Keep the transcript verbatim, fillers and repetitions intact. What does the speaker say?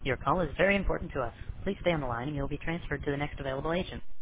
Your call is very important to us. Please stay on the line and you will be transferred to the next available agent.